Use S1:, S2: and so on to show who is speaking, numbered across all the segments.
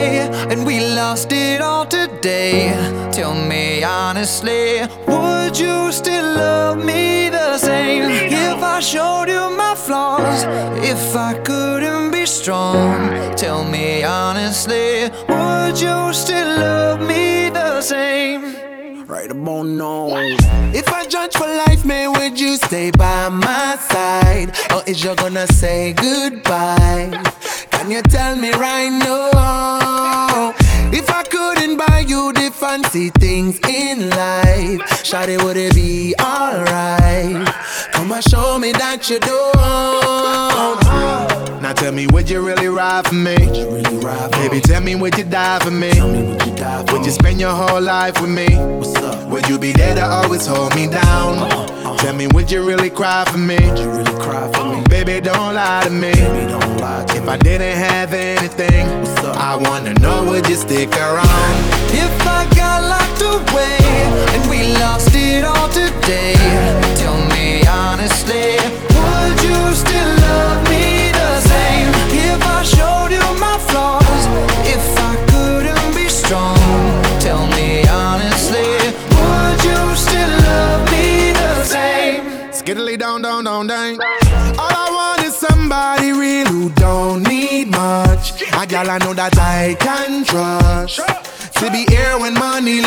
S1: away and we lost it all today. Tell me honestly, would you still love me the same? If I showed you my flaws, if I couldn't be strong, tell me honestly, would you still love me the same?
S2: Right about now. If I judge for life, man, would you stay by my side? Or is you gonna say goodbye? Can you tell me right now? If I couldn't buy you the fancy things in life, shawty, would it be alright? Come and show me that you don't. Now tell me, would you really ride for me? Baby, tell me, would you die for me? Would you spend your whole life with me? Would you be there to always hold me down? Tell me, would you really cry for me? Baby, don't lie to me. If I didn't have anything, I wanna know, would you stick around?
S1: If I got locked away and we lost it all today, tell me honestly, would you still love me the same? If I showed you my flaws, if I couldn't be strong, tell me honestly, would you still love me the same?
S2: Skiddly down, down, down, down. All I want is somebody real who don't need much. A gal I know that I can trust, to be here when money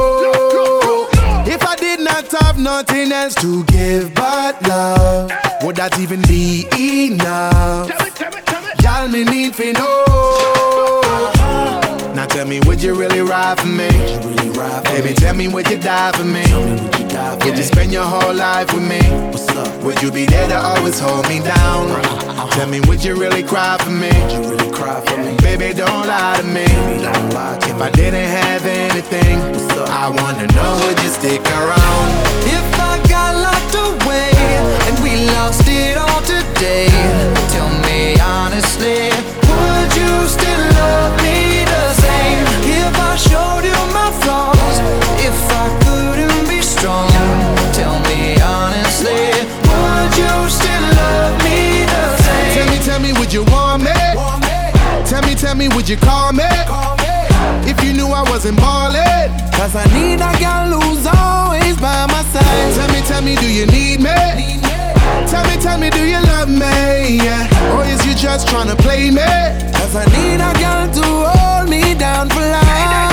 S2: low. If I did not have nothing else to give but love, would that even be enough? Y'all me need to know. Now tell me, would you really ride for me? Baby, tell me, would you die for me? Would you spend your whole life with me? Would you be there to always hold me down? Tell me, would you really cry for me? Baby, don't lie to me. If I didn't have anything, I wanna know, would you stick around?
S1: If I got locked away and we lost it all today, tell me honestly, would you still love me the same? If I showed you my flaws, if I couldn't be strong, tell me honestly, would you still love me the same?
S2: Tell me, would you want me? Tell me, would you call me? If you knew I wasn't ballin', cause I need a girl who's always by my side. Tell me, do you need me? Tell me, do you love me? Yeah. Or is you just tryna play me? Cause I need a girl to hold me down for life.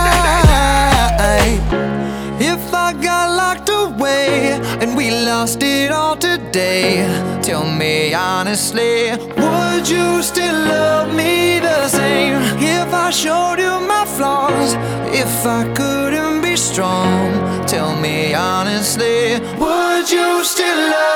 S1: If I got locked away and we lost it all today, tell me honestly, would you still love me the same? If I showed you my flaws, if I couldn't be strong, tell me honestly, would you still love me?